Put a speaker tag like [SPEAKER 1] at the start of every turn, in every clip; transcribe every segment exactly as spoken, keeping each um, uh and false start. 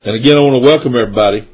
[SPEAKER 1] And again, I want to welcome everybody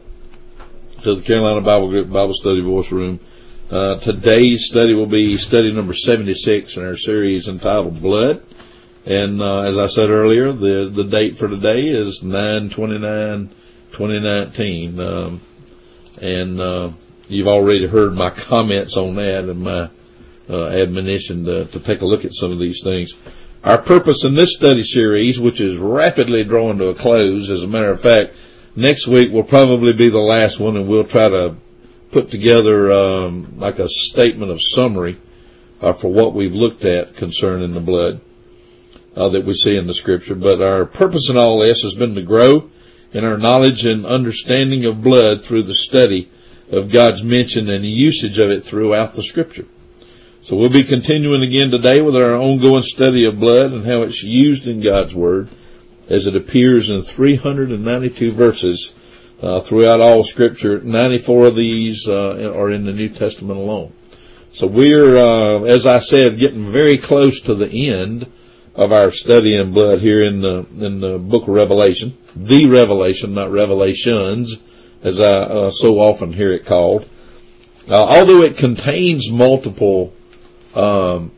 [SPEAKER 1] to the Carolina Bible Group Bible Study Voice Room. Uh, today's study will be study number seventy-six in our series entitled Blood. And uh, as I said earlier, the, the date for today is nine twenty-nine twenty nineteen. Um, and uh, you've already heard my comments on that and my uh, admonition to, to take a look at some of these things. Our purpose in this study series, which is rapidly drawing to a close, as a matter of fact, next week will probably be the last one, and we'll try to put together um, like a statement of summary uh, for what we've looked at concerning the blood uh, that we see in the Scripture. But our purpose in all this has been to grow in our knowledge and understanding of blood through the study of God's mention and usage of it throughout the Scripture. So we'll be continuing again today with our ongoing study of blood and how it's used in God's Word as it appears in three hundred ninety-two verses uh, throughout all Scripture. ninety-four of these uh, are in the New Testament alone. So we're, uh, as I said, getting very close to the end of our study in blood here in the in the book of Revelation. The Revelation, not Revelations, as I uh, so often hear it called. Uh, although it contains multiple Um,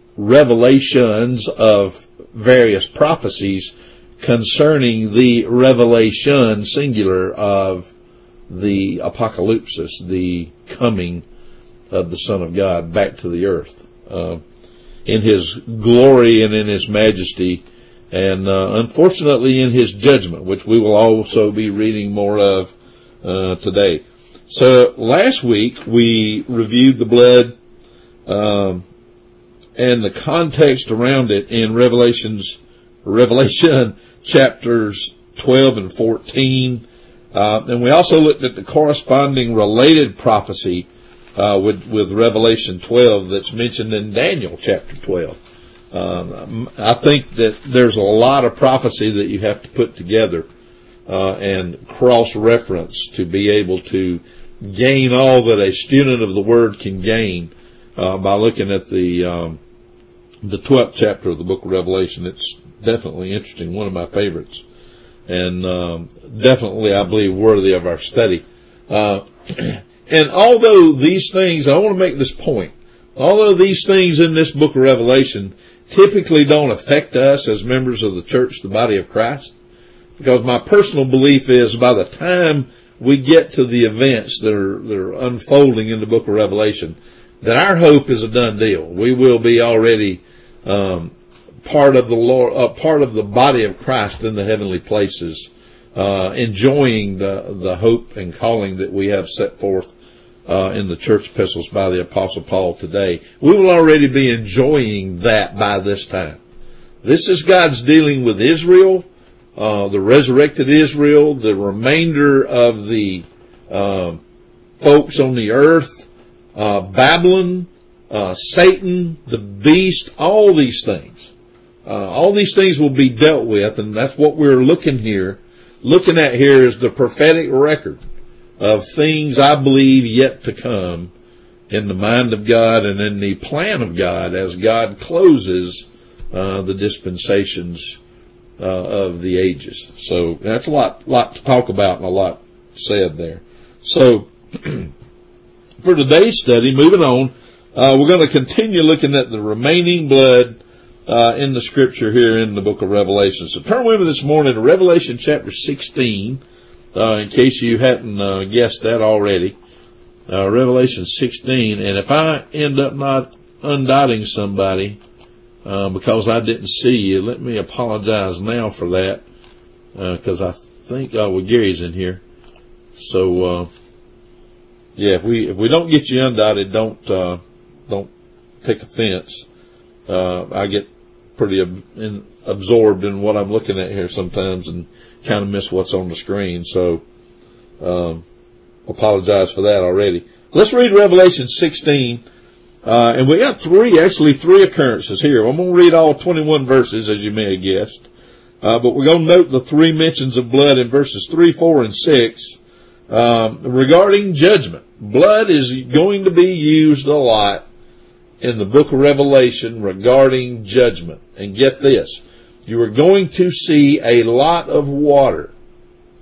[SPEAKER 1] revelations of various prophecies concerning the revelation singular of the apocalypsis, the coming of the Son of God back to the earth uh, in His glory and in His majesty, and uh, unfortunately in His judgment, which we will also be reading more of uh, today. So last week we reviewed the blood Um, and the context around it in Revelations, Revelation chapters twelve and fourteen. Uh, and we also looked at the corresponding related prophecy, uh, with, with Revelation twelve that's mentioned in Daniel chapter twelve. Um, I think that there's a lot of prophecy that you have to put together, uh, and cross-reference to be able to gain all that a student of the Word can gain Uh, by looking at the um, the twelfth chapter of the book of Revelation. It's definitely interesting, one of my favorites, and um, definitely, I believe, worthy of our study. Uh, and although these things, I want to make this point, although these things in this book of Revelation typically don't affect us as members of the church, the body of Christ, because my personal belief is by the time we get to the events that are, that are unfolding in the book of Revelation, that our hope is a done deal. We will be already um, part of the Lord, uh, part of the body of Christ in the heavenly places, uh, enjoying the the hope and calling that we have set forth uh, in the church epistles by the Apostle Paul today. We will already be enjoying that by this time. This is God's dealing with Israel, uh, the resurrected Israel, the remainder of the uh, folks on the earth. Uh, Babylon, uh, Satan, the beast, all these things. Uh, all these things will be dealt with, and that's what we're looking here, looking at here is the prophetic record of things I believe yet to come in the mind of God and in the plan of God as God closes uh, the dispensations uh, of the ages. So that's a lot, lot to talk about and a lot said there. So for today's study, moving on, uh, we're going to continue looking at the remaining blood uh, in the Scripture here in the book of Revelation. So turn with me this morning to Revelation chapter sixteen, uh, in case you hadn't uh, guessed that already. Uh, Revelation sixteen, and if I end up not undotting somebody uh, because I didn't see you, let me apologize now for that, because uh, I think, oh, well, Gary's in here. So, uh, Yeah, if we if we don't get you undotted, don't uh, don't take offense. Uh, I get pretty ab- in, absorbed in what I'm looking at here sometimes, and kind of miss what's on the screen. So, um, apologize for that already. Let's read Revelation sixteen, uh, and we got three, actually three occurrences here. I'm going to read all twenty-one verses, as you may have guessed, uh, but we're going to note the three mentions of blood in verses three, four, and six. Um, regarding judgment, blood is going to be used a lot in the book of Revelation regarding judgment. And get this, you are going to see a lot of water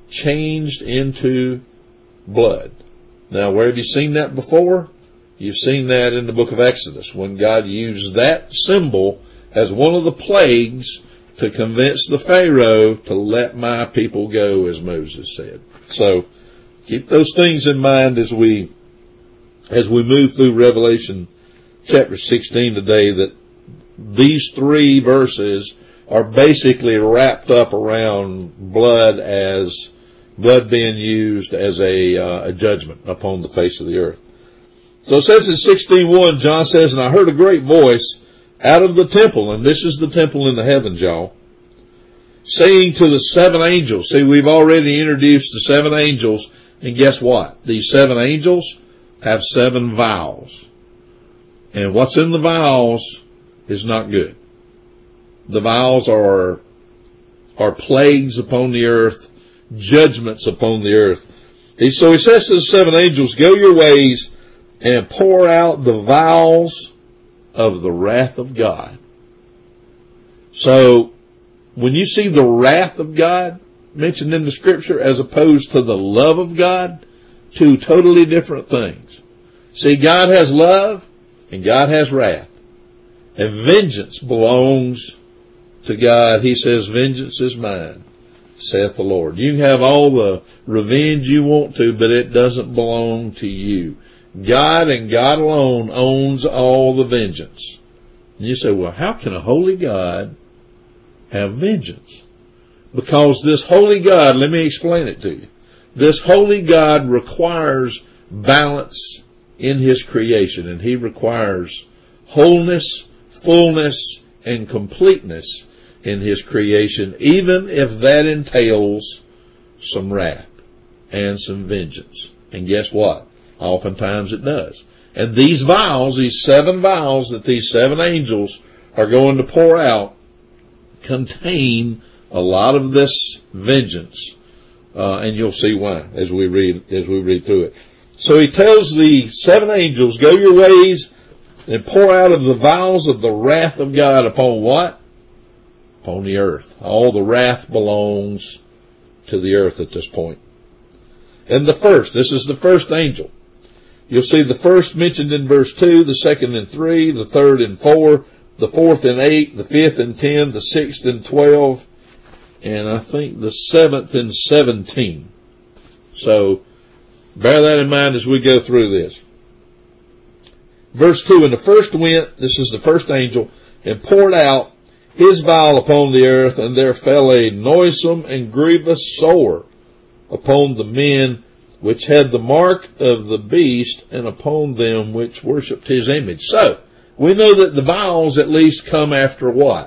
[SPEAKER 1] changed into blood. Now, where have you seen that before? You've seen that in the book of Exodus, when God used that symbol as one of the plagues to convince the Pharaoh to let my people go, as Moses said. So keep those things in mind as we as we move through Revelation chapter sixteen today, that these three verses are basically wrapped up around blood, as blood being used as a, uh, a judgment upon the face of the earth. So it says in sixteen one, John says, and I heard a great voice out of the temple, and this is the temple in the heavens, y'all, saying to the seven angels. See, we've already introduced the seven angels, and guess what? These seven angels have seven vials. And what's in the vials is not good. The vials are, are plagues upon the earth, judgments upon the earth. So he says to the seven angels, go your ways and pour out the vials of the wrath of God. So when you see the wrath of God mentioned in the scripture as opposed to the love of God, two totally different things. See, God has love and God has wrath. And vengeance belongs to God. He says, vengeance is mine, saith the Lord. You can have all the revenge you want to, but it doesn't belong to you. God and God alone owns all the vengeance. And you say, well, how can a holy God have vengeance? Because this holy God, let me explain it to you. This holy God requires balance in his creation, and he requires wholeness, fullness, and completeness in his creation, even if that entails some wrath and some vengeance. And guess what? Oftentimes it does. And these vials, these seven vials that these seven angels are going to pour out, contain a lot of this vengeance. Uh, and you'll see why as we read, as we read through it. So he tells the seven angels, go your ways and pour out of the vials of the wrath of God upon what? Upon the earth. All the wrath belongs to the earth at this point. And the first, this is the first angel. You'll see the first mentioned in verse two, the second in three, the third in four, the fourth in eight, the fifth in ten, the sixth in twelve, and I think the seventh in seventeen. So bear that in mind as we go through this. Verse two, and the first went, this is the first angel, and poured out his vial upon the earth, and there fell a noisome and grievous sore upon the men which had the mark of the beast, and upon them which worshipped his image. So, we know that the vials at least come after what?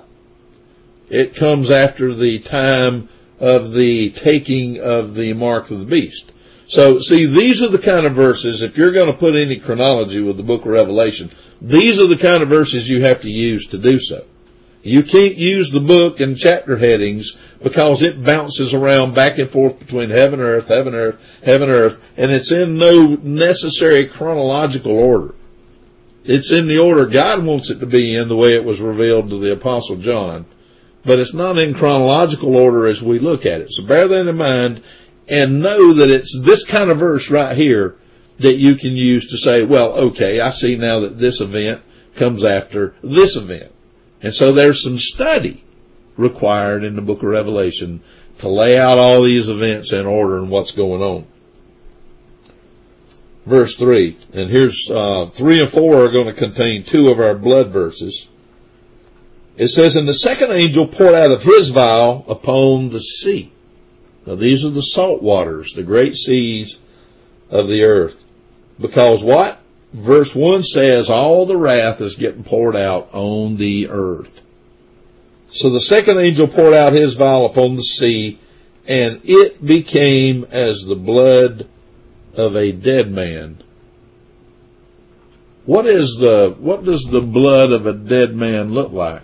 [SPEAKER 1] It comes after the time of the taking of the mark of the beast. So, see, these are the kind of verses, if you're going to put any chronology with the book of Revelation, these are the kind of verses you have to use to do so. You can't use the book and chapter headings because it bounces around back and forth between heaven, earth, heaven, earth, heaven, earth, and it's in no necessary chronological order. It's in the order God wants it to be in, the way it was revealed to the Apostle John, but it's not in chronological order as we look at it. So bear that in mind and know that it's this kind of verse right here that you can use to say, well, okay, I see now that this event comes after this event. And so there's some study required in the book of Revelation to lay out all these events in order and what's going on. Verse three, and here's, uh, three and four are going to contain two of our blood verses. It says, and the second angel poured out of his vial upon the sea. Now these are the salt waters, the great seas of the earth. Because what? Verse one says all the wrath is getting poured out on the earth. So the second angel poured out his vial upon the sea, and it became as the blood of a dead man. What is the, what does the blood of a dead man look like?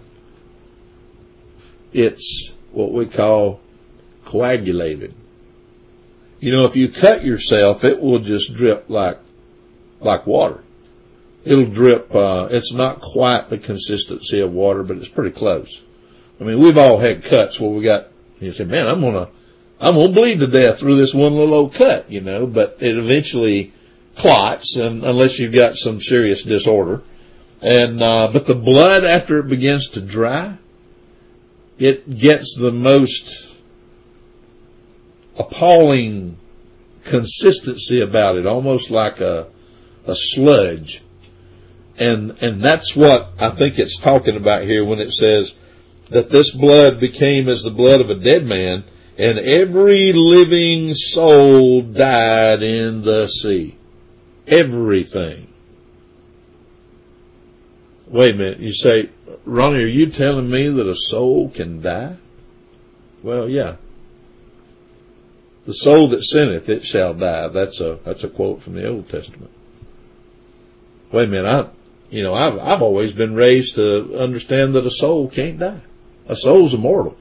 [SPEAKER 1] It's what we call coagulated. You know, if you cut yourself, it will just drip like like water. It'll drip, uh, it's not quite the consistency of water, but it's pretty close. I mean, we've all had cuts where we got, you say, man, I'm gonna, I'm going to bleed to death through this one little old cut, you know, but it eventually clots, and unless you've got some serious disorder. And, uh, but the blood, after it begins to dry, it gets the most appalling consistency about it, almost like a, a sludge. And, and that's what I think it's talking about here when it says that this blood became as the blood of a dead man, and every living soul died in the sea. Everything. Wait a minute. You say, Ronnie, are you telling me that a soul can die? Well, yeah. The soul that sinneth, it shall die. That's a, that's a quote from the Old Testament. Wait a minute. I, you know, I've, I've always been raised to understand that a soul can't die. A soul's immortal.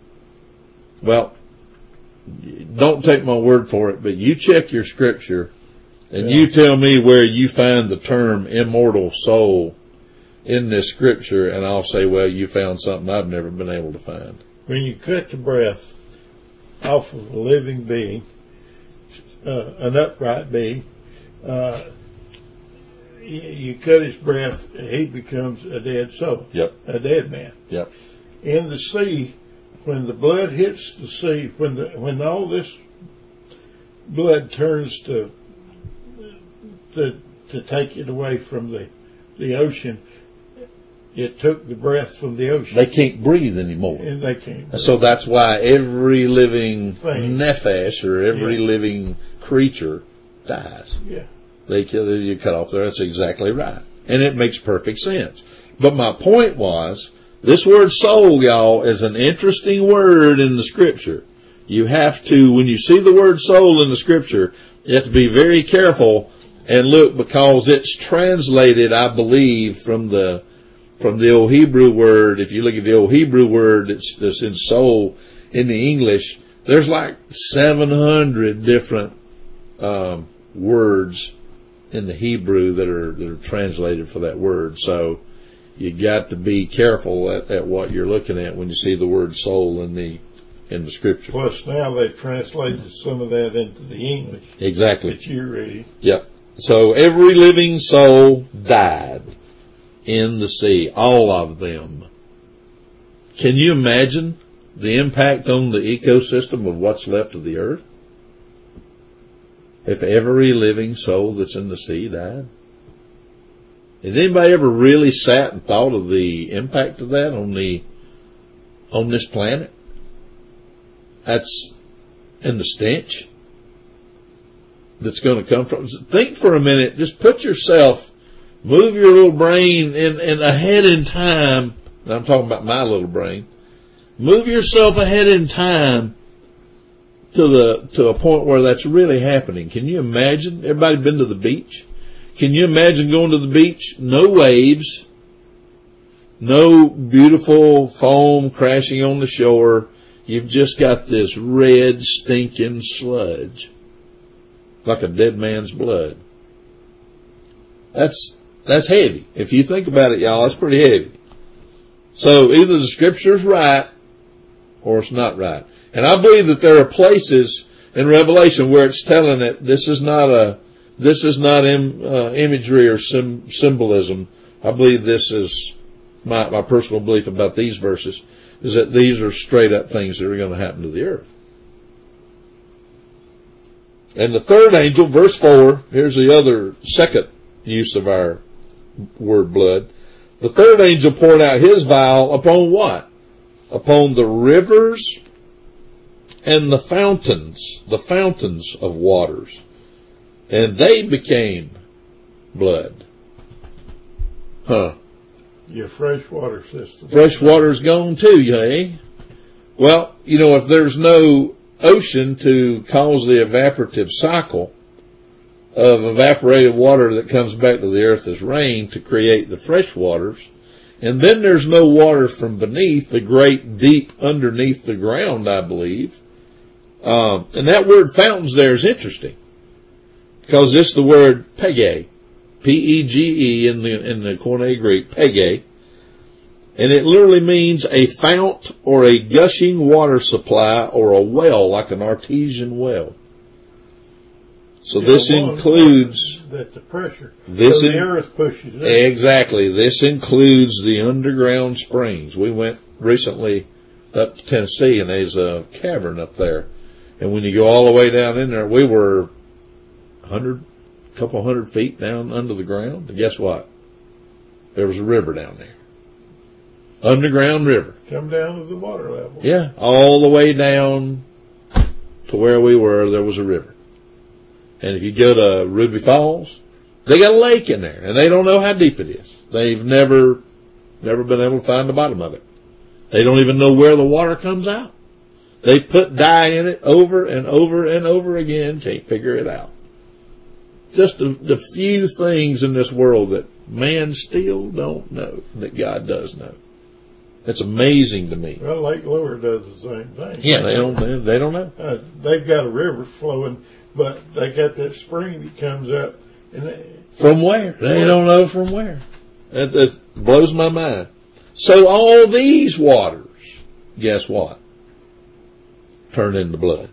[SPEAKER 1] Well, don't take my word for it, but you check your scripture and yeah. you tell me where you find the term immortal soul in this scripture, and I'll say, well, you found something I've never been able to find.
[SPEAKER 2] When you cut the breath off of a living being, uh, an upright being, uh, you, you cut his breath, he becomes a dead soul.
[SPEAKER 1] Yep.
[SPEAKER 2] A dead man.
[SPEAKER 1] Yep.
[SPEAKER 2] In the sea, when the blood hits the sea, when the, when all this blood turns to, to, to take it away from the, the ocean, it took the breath from the ocean.
[SPEAKER 1] They can't breathe anymore.
[SPEAKER 2] And they can't breathe.
[SPEAKER 1] So that's why every living
[SPEAKER 2] Thing.
[SPEAKER 1] nephesh, or every
[SPEAKER 2] yeah.
[SPEAKER 1] living creature dies.
[SPEAKER 2] Yeah.
[SPEAKER 1] They kill, you cut off there. That's exactly right. And it makes perfect sense. But my point was, this word soul, y'all, is an interesting word in the scripture. You have to, when you see the word soul in the scripture, you have to be very careful and look, because it's translated, I believe, from the from the old Hebrew word. If you look at the old Hebrew word that's, that's in soul in the English, there's like seven hundred different um, words in the Hebrew that are that are translated for that word. So you got to be careful at, at what you're looking at when you see the word soul in the in the scripture.
[SPEAKER 2] Plus, now they've translated some of that into the English.
[SPEAKER 1] Exactly.
[SPEAKER 2] That you're reading.
[SPEAKER 1] Yep. So every living soul died in the sea, all of them. Can you imagine the impact on the ecosystem of what's left of the earth if every living soul that's in the sea died? Has anybody ever really sat and thought of the impact of that on the on this planet? That's and the stench that's going to come from. Think for a minute. Just put yourself, move your little brain in, in ahead in time. And I'm talking about my little brain. Move yourself ahead in time to the to a point where that's really happening. Can you imagine? Everybody been to the beach? Can you imagine going to the beach? No waves, no beautiful foam crashing on the shore. You've just got this red, stinking sludge, like a dead man's blood. That's that's heavy. If you think about it, y'all, that's pretty heavy. So either the scripture's right or it's not right. And I believe that there are places in Revelation where it's telling it this is not a This is not im, uh, imagery or sim, symbolism. I believe this is my, my personal belief about these verses, is that these are straight up things that are going to happen to the earth. And the third angel, verse four, here's the other second use of our word blood. The third angel poured out his vial upon what? Upon the rivers and the fountains, the fountains of waters. And they became blood. Huh.
[SPEAKER 2] Your freshwater system.
[SPEAKER 1] Fresh water's gone too, hey? Well, you know, if there's no ocean to cause the evaporative cycle of evaporated water that comes back to the earth as rain to create the fresh waters, and then there's no water from beneath, the great deep underneath the ground, I believe. Um, and that word fountains there is interesting, because it's the word pege, P E G E in the in the Koine Greek, pege, And it literally means a fount or a gushing water supply or a well, like an artesian well. So yeah, this includes
[SPEAKER 2] that the pressure.
[SPEAKER 1] This
[SPEAKER 2] so
[SPEAKER 1] in,
[SPEAKER 2] the earth pushes it.
[SPEAKER 1] Exactly. This includes the underground springs. We went recently up to Tennessee, and there's a cavern up there. And when you go all the way down in there, we were a hundred, couple hundred feet down under the ground. And guess what? There was a river down there. Underground river.
[SPEAKER 2] Come down to the water level.
[SPEAKER 1] Yeah, all the way down to where we were, there was a river. And if you go to Ruby Falls, they got a lake in there, and they don't know how deep it is. They've never, never been able to find the bottom of it. They don't even know where the water comes out. They put dye in it over and over and over again, can't figure it out. Just the, the few things in this world that man still don't know that God does know. It's amazing to me.
[SPEAKER 2] Well, Lake Lower does the same thing.
[SPEAKER 1] Yeah, they don't. They, they don't know.
[SPEAKER 2] Uh, they've got a river flowing, but they got that spring that comes up. And they,
[SPEAKER 1] from where? They don't know from where. It, it blows my mind. So all these waters, guess what? Turn into blood.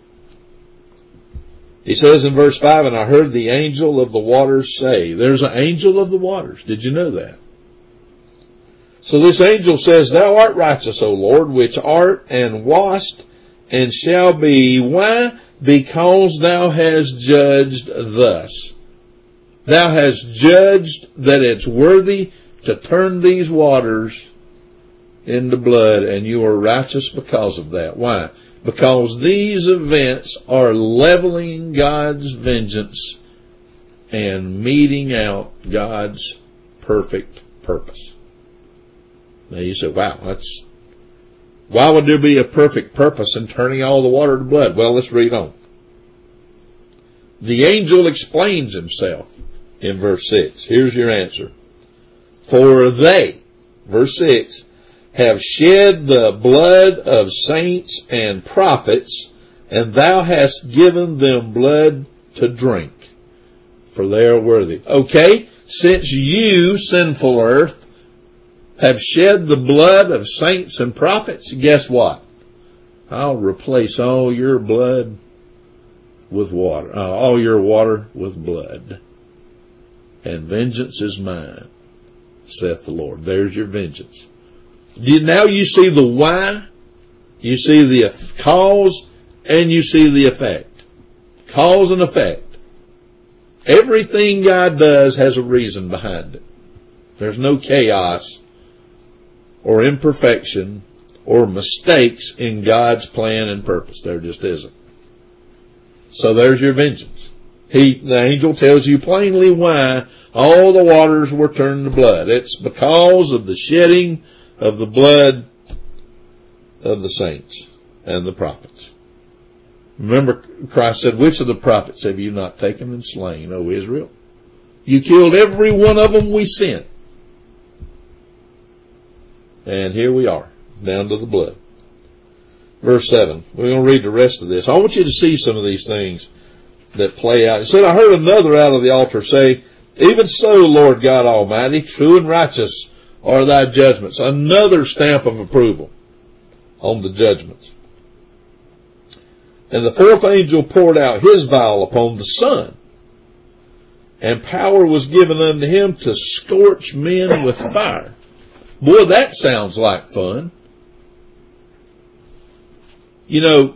[SPEAKER 1] He says in verse five, and I heard the angel of the waters say, there's an angel of the waters. Did you know that? So this angel says, thou art righteous, O Lord, which art and wast and shall be. Why? Because thou hast judged thus. Thou hast judged that it's worthy to turn these waters into blood, and you are righteous because of that. Why? Because these events are leveling God's vengeance and meting out God's perfect purpose. Now you say, wow, that's, why would there be a perfect purpose in turning all the water to blood? Well, let's read on. The angel explains himself in verse six. Here's your answer. For they, verse six, have shed the blood of saints and prophets, and thou hast given them blood to drink, for they are worthy. Okay, since you, sinful earth, have shed the blood of saints and prophets, guess what? I'll replace all your blood with water, uh, all your water with blood. And vengeance is mine, saith the Lord. There's your vengeance. You, now you see the why, you see the cause, and you see the effect. Cause and effect. Everything God does has a reason behind it. There's no chaos or imperfection or mistakes in God's plan and purpose. There just isn't. So there's your vengeance. He, the angel tells you plainly why all the waters were turned to blood. It's because of the shedding of the blood of the saints and the prophets. Remember, Christ said, which of the prophets have you not taken and slain, O Israel? You killed every one of them we sent. And here we are, down to the blood. Verse seven. We're going to read the rest of this. I want you to see some of these things that play out. It said, I heard another out of the altar say, even so, Lord God Almighty, true and righteous are thy judgments. Another stamp of approval on the judgments. And the fourth angel poured out his vial upon the sun, and power was given unto him to scorch men with fire. Boy, that sounds like fun. You know,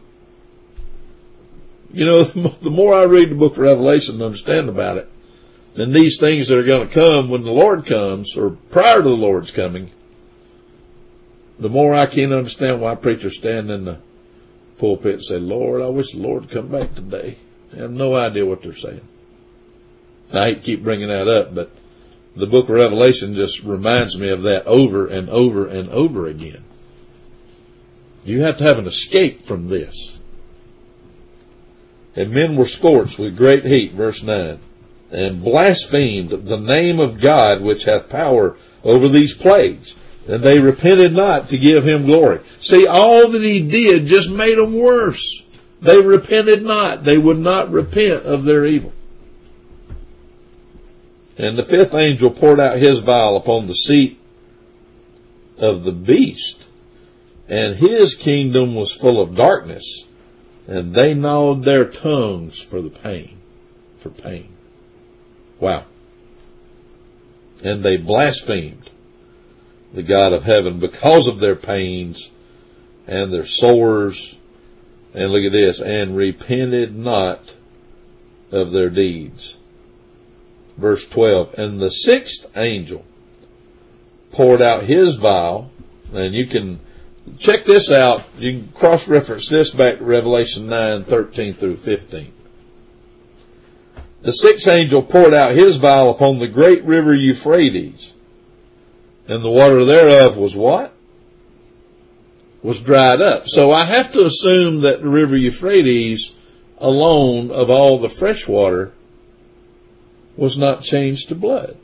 [SPEAKER 1] you know, the more I read the book of Revelation and understand about it, and these things that are going to come when the Lord comes, or prior to the Lord's coming, the more I can understand why preachers stand in the pulpit and say, Lord, I wish the Lord would come back today. I have no idea what they're saying. I hate to keep bringing that up, but the book of Revelation just reminds me of that over and over and over again. You have to have an escape from this. And men were scorched with great heat, verse nine, and blasphemed the name of God which hath power over these plagues. And they repented not to give him glory. See, all that he did just made them worse. They repented not. They would not repent of their evil. And the fifth angel poured out his vial upon the seat of the beast, and his kingdom was full of darkness, and they gnawed their tongues for the pain, for pain. Wow. And they blasphemed the God of heaven because of their pains and their sores. And look at this, and repented not of their deeds. Verse twelve, and the sixth angel poured out his vial, and you can check this out, you can cross-reference this back to Revelation nine, thirteen through fifteen. The sixth angel poured out his vial upon the great river Euphrates, and the water thereof was what? Was dried up. So I have to assume that the river Euphrates alone of all the fresh water was not changed to blood,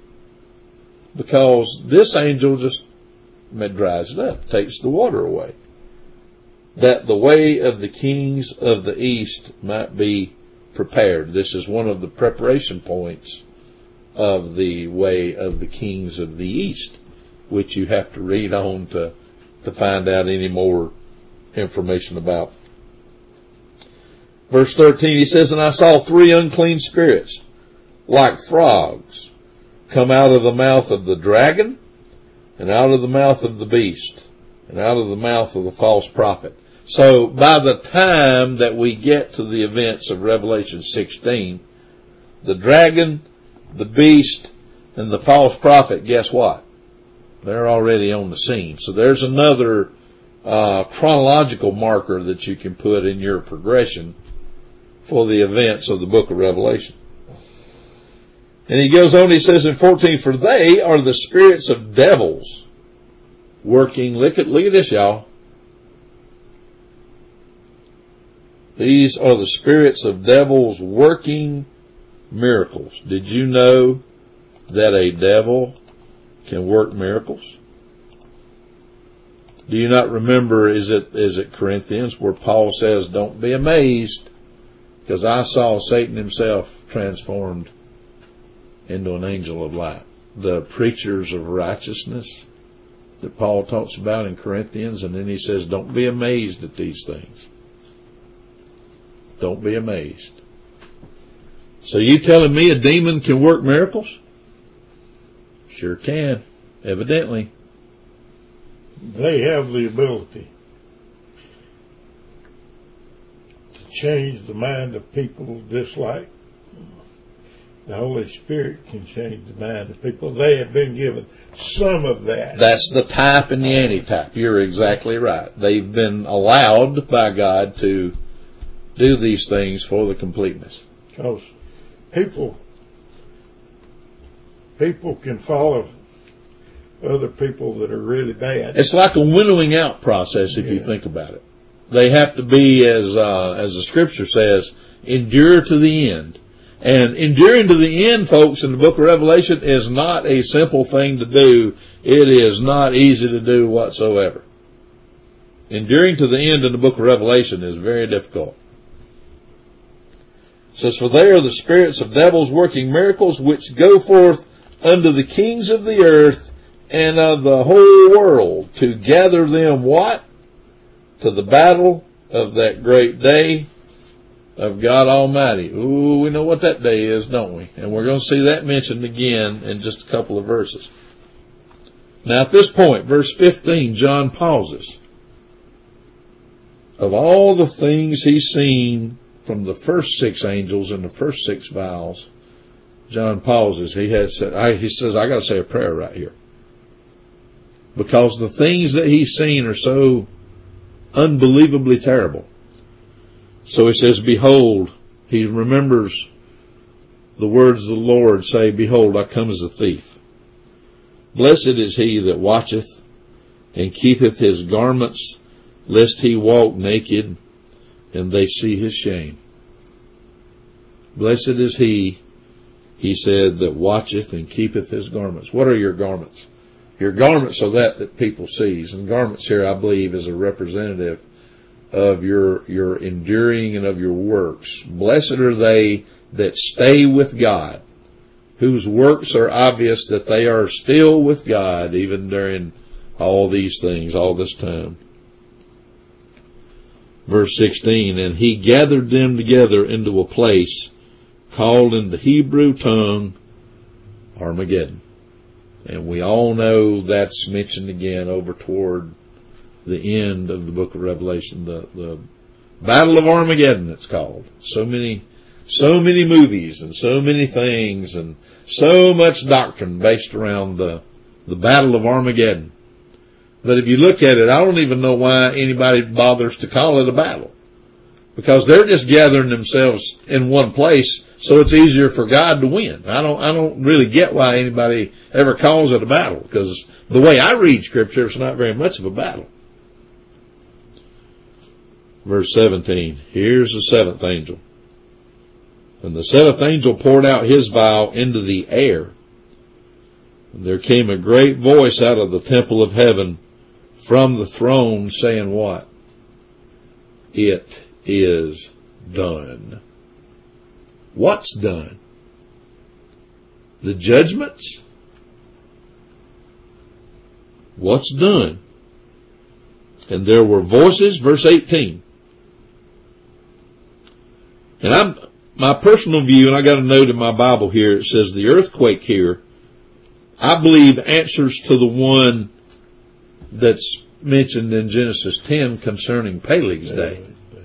[SPEAKER 1] because this angel just dries it up, takes the water away, that the way of the kings of the east might be prepared. This is one of the preparation points of the way of the kings of the east, which you have to read on to, to find out any more information about. Verse thirteen, he says, and I saw three unclean spirits, like frogs, come out of the mouth of the dragon, and out of the mouth of the beast, and out of the mouth of the false prophet. So by the time that we get to the events of Revelation sixteen, the dragon, the beast, and the false prophet, guess what? They're already on the scene. So there's another uh, chronological marker that you can put in your progression for the events of the book of Revelation. And he goes on, he says in fourteen, for they are the spirits of devils working, look at, look at this, y'all. These are the spirits of devils working miracles. Did you know that a devil can work miracles? Do you not remember, is it, is it Corinthians, where Paul says, don't be amazed, because I saw Satan himself transformed into an angel of light. The preachers of righteousness that Paul talks about in Corinthians, and then he says, don't be amazed at these things. Don't be amazed. So you telling me a demon can work miracles? Sure can, evidently.
[SPEAKER 2] They have the ability to change the mind of people, just like the Holy Spirit can change the mind of people. They have been given some of that.
[SPEAKER 1] That's the type and the antitype. You're exactly right. They've been allowed by God to do these things for the completeness.
[SPEAKER 2] Because people, people can follow other people that are really bad.
[SPEAKER 1] It's like a winnowing out process, if yeah. you think about it. They have to be, as uh, as the Scripture says, endure to the end. And enduring to the end, folks, in the book of Revelation is not a simple thing to do. It is not easy to do whatsoever. Enduring to the end in the book of Revelation is very difficult. It says, for they are the spirits of devils working miracles, which go forth unto the kings of the earth and of the whole world, to gather them what? To the battle of that great day of God Almighty. Ooh, we know what that day is, don't we? And we're going to see that mentioned again in just a couple of verses. Now at this point, verse fifteen, John pauses. Of all the things he's seen from the first six angels and the first six vials, John pauses. He has said, I, he says, I got to say a prayer right here. Because the things that he's seen are so unbelievably terrible. So he says, behold, he remembers the words of the Lord say, behold, I come as a thief. Blessed is he that watcheth and keepeth his garments, lest he walk naked and they see his shame. Blessed is he, he said, that watcheth and keepeth his garments. What are your garments? Your garments are that that people sees. And garments here, I believe, is a representative of your, your enduring and of your works. Blessed are they that stay with God, whose works are obvious that they are still with God, even during all these things, all this time. Verse sixteen, and he gathered them together into a place called in the Hebrew tongue Armageddon. And we all know that's mentioned again over toward the end of the book of Revelation, the, the Battle of Armageddon it's called. So many, so many movies and so many things and so much doctrine based around the, the Battle of Armageddon. But if you look at it, I don't even know why anybody bothers to call it a battle. Because they're just gathering themselves in one place, so it's easier for God to win. I don't, I don't really get why anybody ever calls it a battle, because the way I read Scripture, it's not very much of a battle. Verse seventeen, here's the seventh angel. And the seventh angel poured out his vial into the air. And there came a great voice out of the temple of heaven from the throne saying what? It is done. What's done? The judgments? What's done? And there were voices, verse eighteen. And I'm, my personal view, and I got a note in my Bible here, it says the earthquake here, I believe answers to the one that's mentioned in Genesis ten concerning Peleg's day.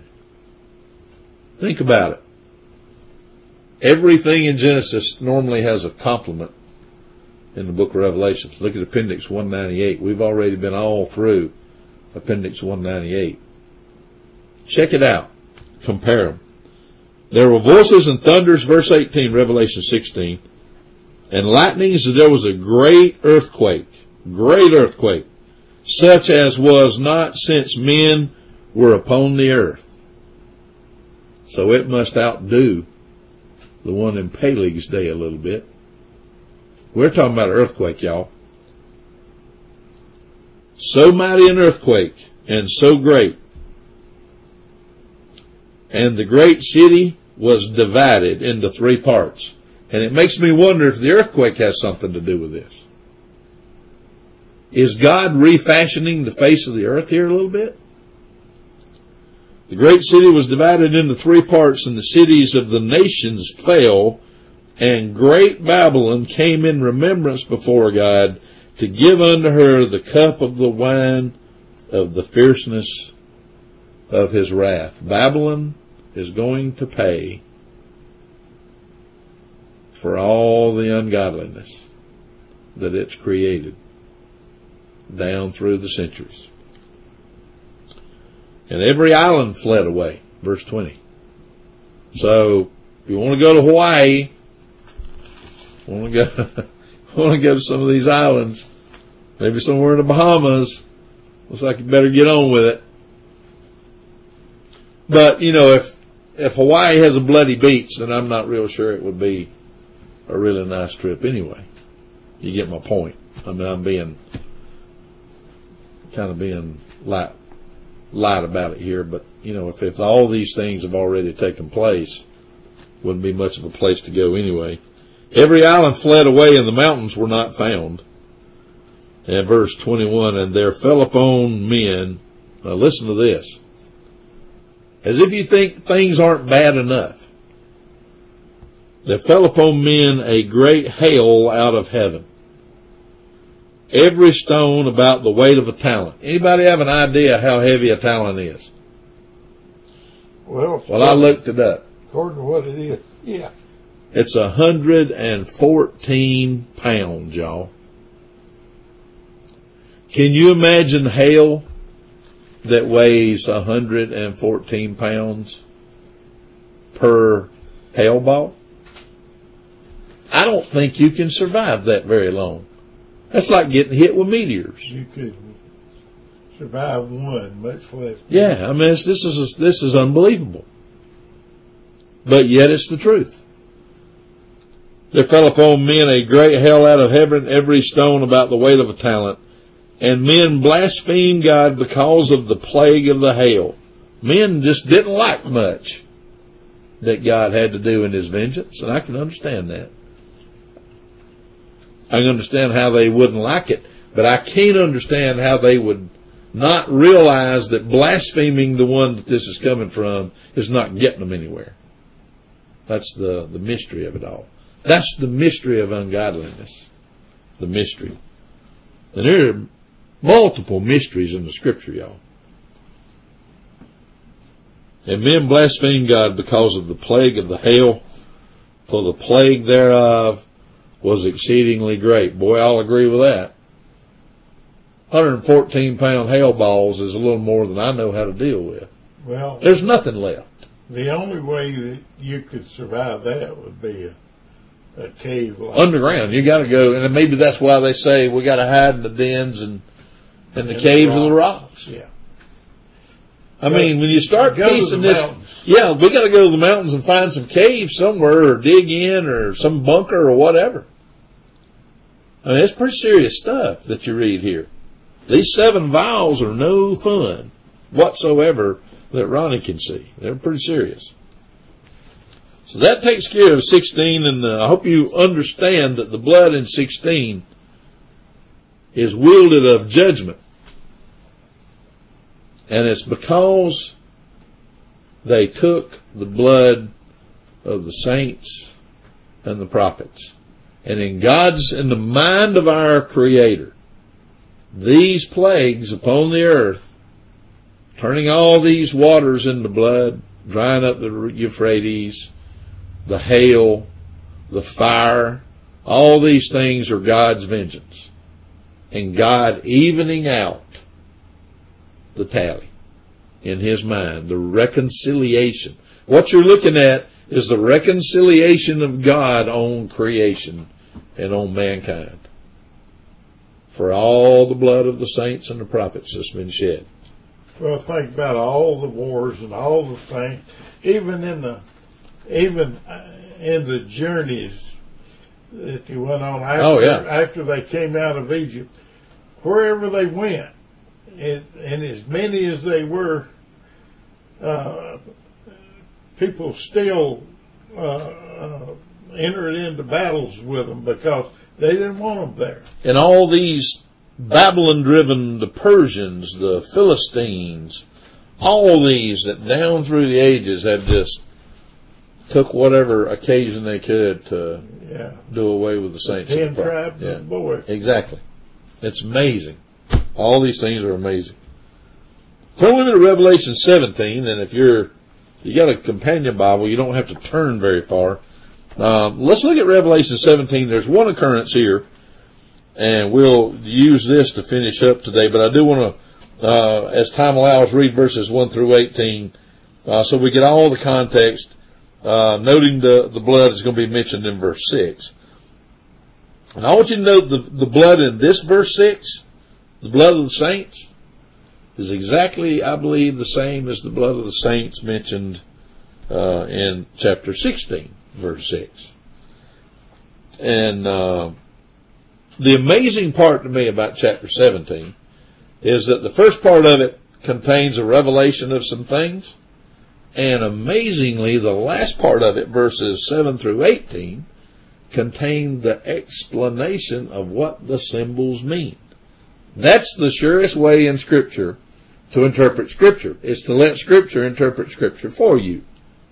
[SPEAKER 1] Think about it. Everything in Genesis normally has a complement in the book of Revelation. Look at Appendix one ninety-eight. We've already been all through Appendix one ninety-eight. Check it out. Compare them. There were voices and thunders, verse eighteen, Revelation sixteen, and lightnings, and there was a great earthquake, great earthquake, such as was not since men were upon the earth. So it must outdo the one in Peleg's day a little bit. We're talking about an earthquake, y'all. So mighty an earthquake, and so great. And the great city was divided into three parts. And it makes me wonder if the earthquake has something to do with this. Is God refashioning the face of the earth here a little bit? The great city was divided into three parts, and the cities of the nations fell, and great Babylon came in remembrance before God to give unto her the cup of the wine of the fierceness of his wrath. Babylon is going to pay for all the ungodliness that it's created down through the centuries. And every island fled away, verse twenty. So, if you want to go to Hawaii, want to go, want to go to some of these islands, maybe somewhere in the Bahamas, looks like you better get on with it. But, you know, if, if Hawaii has a bloody beach, then I'm not real sure it would be a really nice trip anyway. You get my point. I mean, I'm being, kind of being light, light about it here, but, you know, if, if all these things have already taken place, wouldn't be much of a place to go anyway. Every island fled away, and the mountains were not found. And verse twenty-one, and there fell upon men, now listen to this, as if you think things aren't bad enough. There fell upon men a great hail out of heaven, every stone about the weight of a talent. Anybody have an idea how heavy a talent is?
[SPEAKER 2] Well,
[SPEAKER 1] well, I looked it up.
[SPEAKER 2] According to what it is, yeah.
[SPEAKER 1] It's a hundred and fourteen pounds, y'all. Can you imagine hail that weighs a hundred and fourteen pounds per hail ball? I don't think you can survive that very long. That's like getting hit with meteors.
[SPEAKER 2] You could survive one, much less.
[SPEAKER 1] Yeah, I mean, it's, this is this is unbelievable. But yet it's the truth. There fell upon men a great hail out of heaven, every stone about the weight of a talent. And men blasphemed God because of the plague of the hail. Men just didn't like much that God had to do in his vengeance, and I can understand that. I can understand how they wouldn't like it But I can't understand how they would not realize that blaspheming the one that this is coming from is not getting them anywhere. That's the, the mystery of it all. That's the mystery of ungodliness. The mystery. And there are multiple mysteries in the Scripture, y'all. And men blaspheme God because of the plague of the hail, for the plague thereof was exceedingly great. Boy, I'll agree with that. one hundred fourteen pound hail balls is a little more than I know how to deal with.
[SPEAKER 2] Well,
[SPEAKER 1] there's nothing left.
[SPEAKER 2] The only way that you could survive that would be a, a cave. Like
[SPEAKER 1] underground. You got to go, and maybe that's why they say we got to hide in the dens and in the
[SPEAKER 2] in
[SPEAKER 1] caves
[SPEAKER 2] the
[SPEAKER 1] of the rocks.
[SPEAKER 2] Yeah.
[SPEAKER 1] I
[SPEAKER 2] go,
[SPEAKER 1] mean, when you start piecing this,
[SPEAKER 2] mountains.
[SPEAKER 1] yeah, we got to go to the mountains and find some caves somewhere, or dig in, or some bunker, or whatever. I mean, it's pretty serious stuff that you read here. These seven vials are no fun whatsoever that Ronnie can see. They're pretty serious. So that takes care of sixteen, and uh, I hope you understand that the blood in sixteen is wielded of judgment. And it's because they took the blood of the saints and the prophets. And in God's, in the mind of our Creator, these plagues upon the earth, turning all these waters into blood, drying up the Euphrates, the hail, the fire, all these things are God's vengeance. And God evening out the tally in His mind, the reconciliation. What you're looking at is the reconciliation of God on creation and on mankind for all the blood of the saints and the prophets that's been shed.
[SPEAKER 2] Well, think about all the wars and all the things, even in the even in the journeys that they went on after,
[SPEAKER 1] oh, yeah.
[SPEAKER 2] after they came out of Egypt, wherever they went, and, and as many as they were, uh, people still uh, uh, entered into battles with them because they didn't want them there.
[SPEAKER 1] And all these Babylon-driven, the Persians, the Philistines, all these that down through the ages have just took whatever occasion they could to
[SPEAKER 2] yeah.
[SPEAKER 1] do away with the saints.
[SPEAKER 2] Ten
[SPEAKER 1] of the
[SPEAKER 2] tribes
[SPEAKER 1] yeah.
[SPEAKER 2] of boy.
[SPEAKER 1] Exactly. It's amazing. All these things are amazing. Turn with me to Revelation seventeen, and if you're you got a companion Bible, you don't have to turn very far. Um, let's look at Revelation seventeen. There's one occurrence here, and we'll use this to finish up today. But I do want to, uh, as time allows, read verses one through eighteen, uh, so we get all the context. Uh, noting the the blood is going to be mentioned in verse six. And I want you to note the the blood in this verse six, the blood of the saints, is exactly, I believe, the same as the blood of the saints mentioned uh, in chapter sixteen, verse six. And uh, the amazing part to me about chapter seventeen is that the first part of it contains a revelation of some things, and amazingly, the last part of it, verses seven through eighteen, contain the explanation of what the symbols mean. That's the surest way in Scripture to interpret Scripture, is to let Scripture interpret Scripture for you.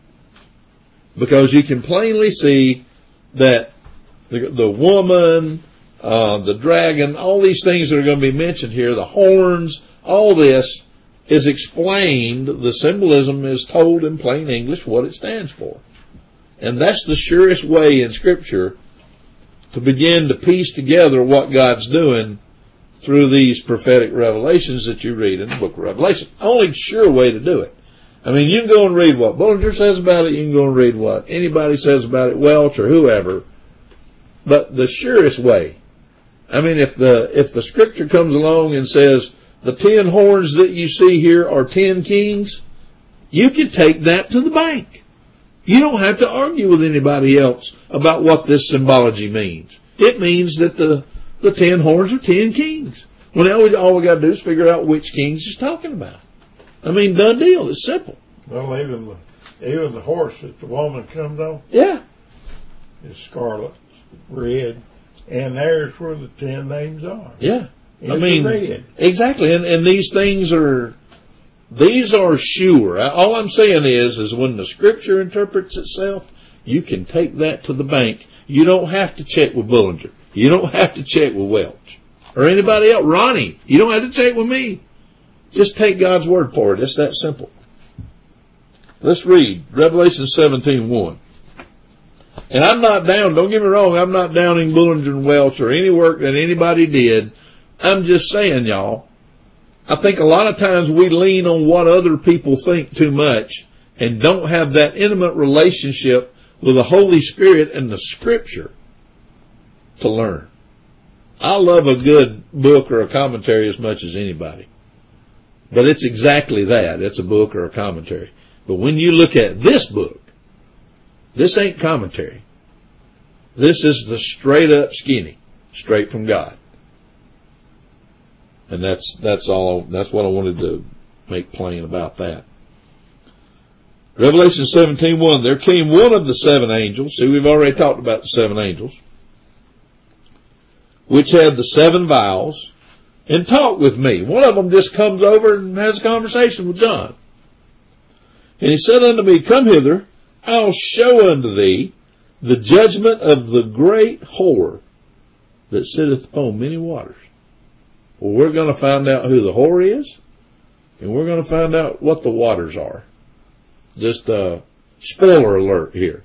[SPEAKER 1] Because you can plainly see that the, the woman, uh, the dragon, all these things that are going to be mentioned here, the horns, all this is explained, the symbolism is told in plain English what it stands for. And that's the surest way in Scripture to begin to piece together what God's doing through these prophetic revelations that you read in the book of Revelation. Only sure way to do it. I mean, you can go and read what Bullinger says about it, you can go and read what anybody says about it, Welch or whoever, but the surest way. I mean, if the, if the Scripture comes along and says, the ten horns that you see here are ten kings, you can take that to the bank. You don't have to argue with anybody else about what this symbology means. It means that the, the ten horns are ten kings. Well, now we, all we got to do is figure out which kings he's talking about. I mean, done deal. It's simple.
[SPEAKER 2] Well, even the, even the horse that the woman comes on,
[SPEAKER 1] yeah,
[SPEAKER 2] is scarlet, red, and there's where the ten names are.
[SPEAKER 1] Yeah.
[SPEAKER 2] is
[SPEAKER 1] I mean,
[SPEAKER 2] red.
[SPEAKER 1] Exactly. And, and these things are, these are sure. All I'm saying is, is when the scripture interprets itself, you can take that to the bank. You don't have to check with Bullinger. You don't have to check with Welch or anybody else. Ronnie, you don't have to check with me. Just take God's word for it. It's that simple. Let's read Revelation seventeen one. And I'm not down, don't get me wrong, I'm not downing Bullinger and Welch or any work that anybody did. I'm just saying, y'all, I think a lot of times we lean on what other people think too much and don't have that intimate relationship with the Holy Spirit and the Scripture to learn. I love a good book or a commentary as much as anybody. But it's exactly that. It's a book or a commentary. But when you look at this book, this ain't commentary. This is the straight up skinny, straight from God. And that's, that's all, that's what I wanted to make plain about that. Revelation seventeen one, there came one of the seven angels. See, we've already talked about the seven angels, which had the seven vials, and talked with me. One of them just comes over and has a conversation with John. And he said unto me, come hither, I'll show unto thee the judgment of the great whore that sitteth upon many waters. Well, we're going to find out who the whore is, and we're going to find out what the waters are. Just a spoiler alert here.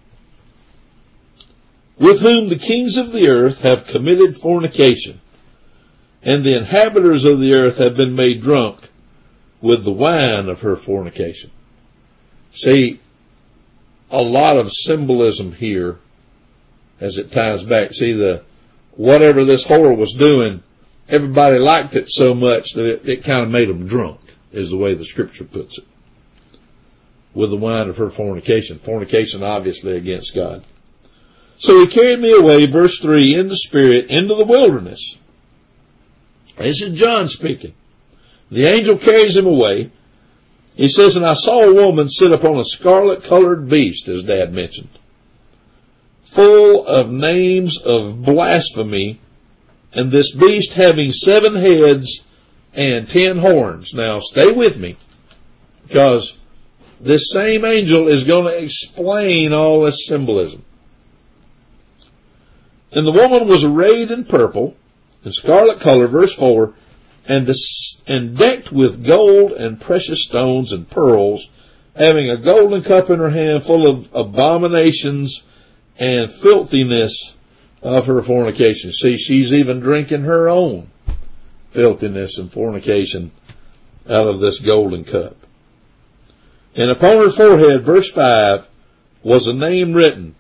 [SPEAKER 1] With whom the kings of the earth have committed fornication, and the inhabitants of the earth have been made drunk with the wine of her fornication. See, a lot of symbolism here as it ties back. See, the whatever this whore was doing, everybody liked it so much that it, it kind of made them drunk, is the way the scripture puts it. With the wine of her fornication. Fornication obviously against God. So he carried me away, verse three, in the spirit, into the wilderness. This is John speaking. The angel carries him away. He says, and I saw a woman sit upon a scarlet-colored beast, as Dad mentioned, full of names of blasphemy, and this beast having seven heads and ten horns. Now, stay with me, because this same angel is going to explain all this symbolism. And the woman was arrayed in purple, in scarlet color, verse four, and, and decked with gold and precious stones and pearls, having a golden cup in her hand full of abominations and filthiness of her fornication. See, she's even drinking her own filthiness and fornication out of this golden cup. And upon her forehead, verse five, was a name written,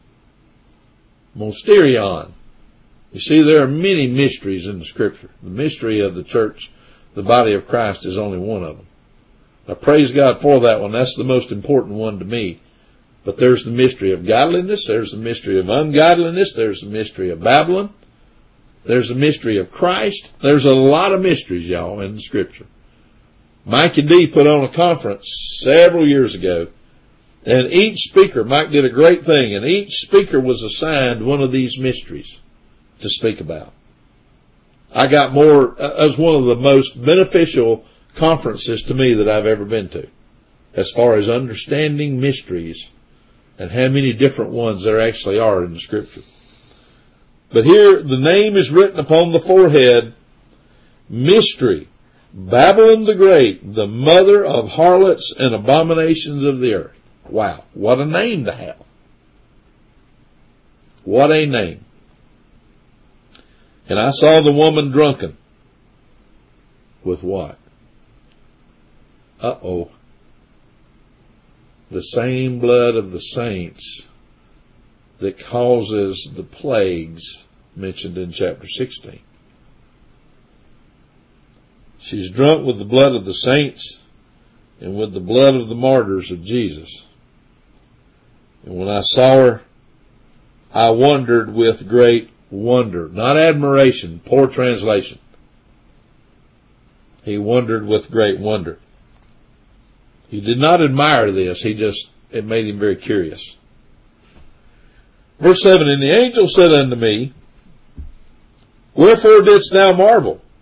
[SPEAKER 1] Mysterion. You see, there are many mysteries in the scripture. The mystery of the church, the body of Christ, is only one of them. I praise God for that one. That's the most important one to me. But there's the mystery of godliness. There's the mystery of ungodliness. There's the mystery of Babylon. There's the mystery of Christ. There's a lot of mysteries, y'all, in the scripture. Mike and Dee put on a conference several years ago, and each speaker, Mike did a great thing, and each speaker was assigned one of these mysteries to speak about. I got more, it was one of the most beneficial conferences to me that I've ever been to, as far as understanding mysteries and how many different ones there actually are in the scripture. But here, the name is written upon the forehead, Mystery, Babylon the Great, the mother of harlots and abominations of the earth. Wow, what a name to have. What a name. And I saw the woman drunken. With what? Uh-oh. The same blood of the saints that causes the plagues mentioned in chapter sixteen. She's drunk with the blood of the saints and with the blood of the martyrs of Jesus. And when I saw her, I wondered with great wonder, not admiration, poor translation. He wondered with great wonder. He did not admire this. He just, it made him very curious. Verse seven, and the angel said unto me, wherefore didst thou marvel?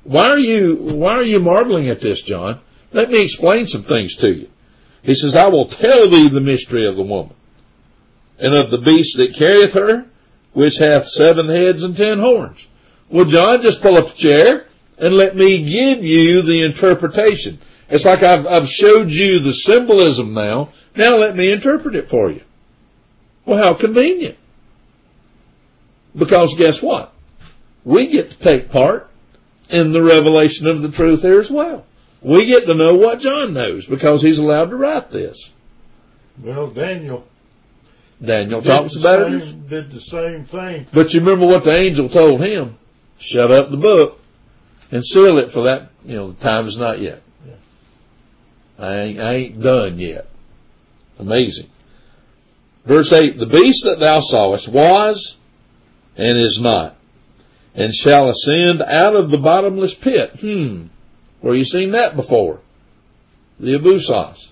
[SPEAKER 1] why are you, why are you marveling at this, John? Let me explain some things to you. He says, I will tell thee the mystery of the woman, and of the beast that carrieth her, which hath seven heads and ten horns. Well, John, just pull up a chair and let me give you the interpretation. It's like I've, I've showed you the symbolism now. Now let me interpret it for you. Well, how convenient. Because guess what? We get to take part in the revelation of the truth here as well. We get to know what John knows because he's allowed to write this.
[SPEAKER 2] Well, Daniel.
[SPEAKER 1] Daniel talks about it.
[SPEAKER 2] Did the same thing.
[SPEAKER 1] But you remember what the angel told him? Shut up the book and seal it, for that, you know, the time is not yet.
[SPEAKER 2] Yeah.
[SPEAKER 1] I ain't, I ain't done yet. Amazing. Verse eight, the beast that thou sawest was and is not, and shall ascend out of the bottomless pit. Hmm. Where you seen that before? The Abusas.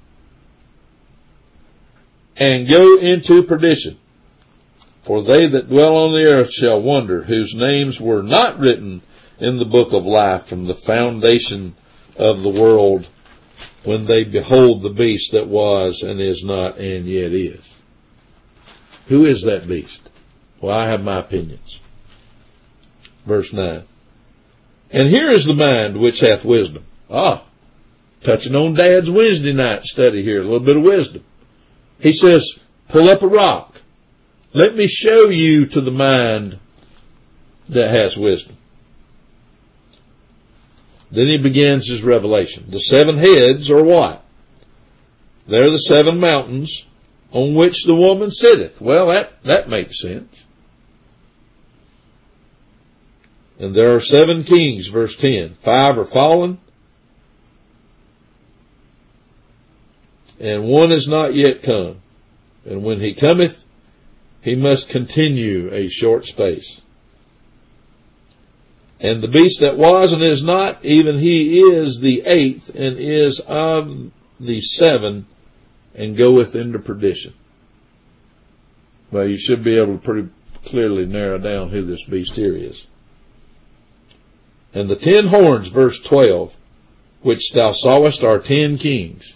[SPEAKER 1] And go into perdition. For they that dwell on the earth shall wonder, whose names were not written in the book of life from the foundation of the world, when they behold the beast that was and is not and yet is. Who is that beast? Well, I have my opinions. Verse nine. And here is the mind which hath wisdom. Ah, touching on Dad's Wednesday night study here, a little bit of wisdom. He says, pull up a rock. Let me show you to the mind that has wisdom. Then he begins his revelation. The seven heads are what? They're the seven mountains on which the woman sitteth. Well, that, that makes sense. And there are seven kings, verse ten. Five are fallen, and one is not yet come. And when he cometh, he must continue a short space. And the beast that was and is not, even he is the eighth, and is of the seven, and goeth into perdition. Well, you should be able to pretty clearly narrow down who this beast here is. And the ten horns, verse twelve, which thou sawest are ten kings,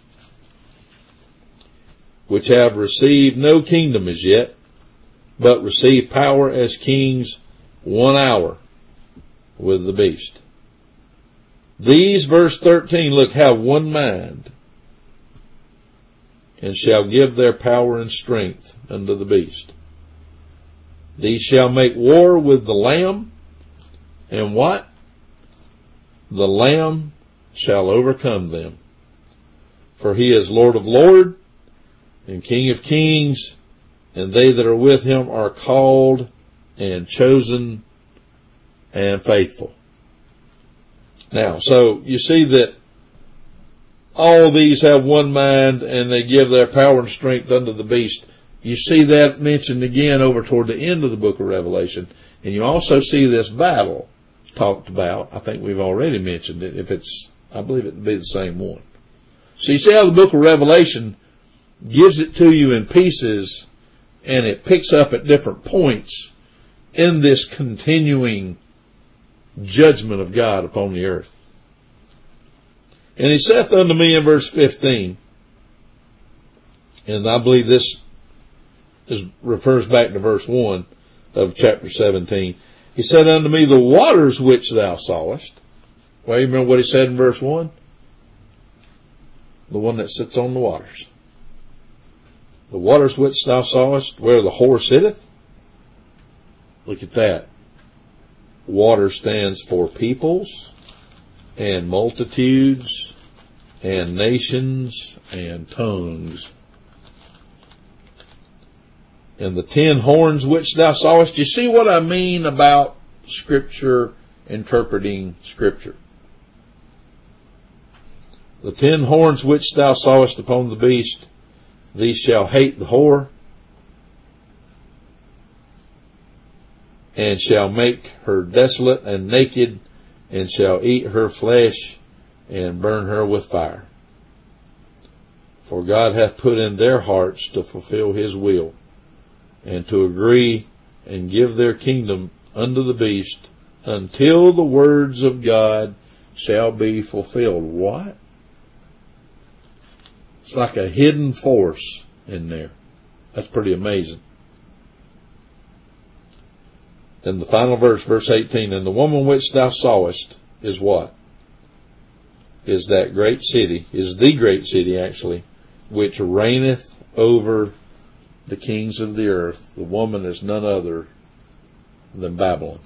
[SPEAKER 1] which have received no kingdom as yet, but receive power as kings one hour with the beast. These, verse thirteen, look, have one mind, and shall give their power and strength unto the beast. These shall make war with the Lamb, and what? The Lamb shall overcome them. For he is Lord of lords and King of kings, and they that are with him are called and chosen and faithful. Now, so you see that all these have one mind, and they give their power and strength unto the beast. You see that mentioned again over toward the end of the book of Revelation. And you also see this battle talked about. I think we've already mentioned it. If it's, I believe it would be the same one. So you see how the book of Revelation gives it to you in pieces, and it picks up at different points in this continuing judgment of God upon the earth. And he saith unto me in verse fifteen, and I believe this is, refers back to verse one of chapter seventeen. He said unto me, the waters which thou sawest. Well, you remember what he said in verse one? The one that sits on the waters. The waters which thou sawest, where the whore sitteth. Look at that. Water stands for peoples and multitudes and nations and tongues. And the ten horns which thou sawest. You see what I mean about Scripture interpreting Scripture? The ten horns which thou sawest upon the beast, these shall hate the whore, and shall make her desolate and naked, and shall eat her flesh, and burn her with fire. For God hath put in their hearts to fulfill his will, and to agree and give their kingdom unto the beast until the words of God shall be fulfilled. What? It's like a hidden force in there. That's pretty amazing. And the final verse, verse eighteen, and the woman which thou sawest is what? Is that great city, is the great city actually, which reigneth over the kings of the earth. The woman is none other than Babylon.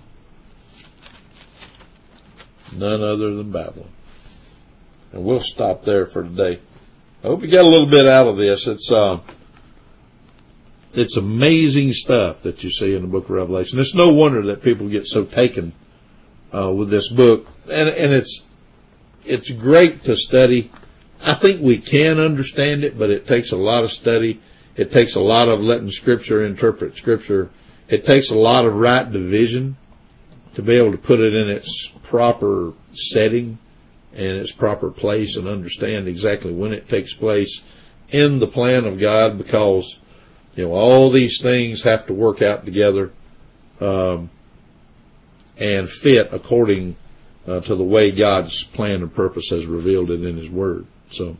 [SPEAKER 1] None other than Babylon. And we'll stop there for today. I hope you got a little bit out of this. It's uh, it's amazing stuff that you see in the book of Revelation. It's no wonder that people get so taken uh, with this book, and and it's it's great to study. I think we can understand it, but it takes a lot of study. It takes a lot of letting Scripture interpret Scripture. It takes a lot of right division to be able to put it in its proper setting and its proper place and understand exactly when it takes place in the plan of God, because, you know, all these things have to work out together um, and fit according uh, to the way God's plan and purpose has revealed it in His Word. So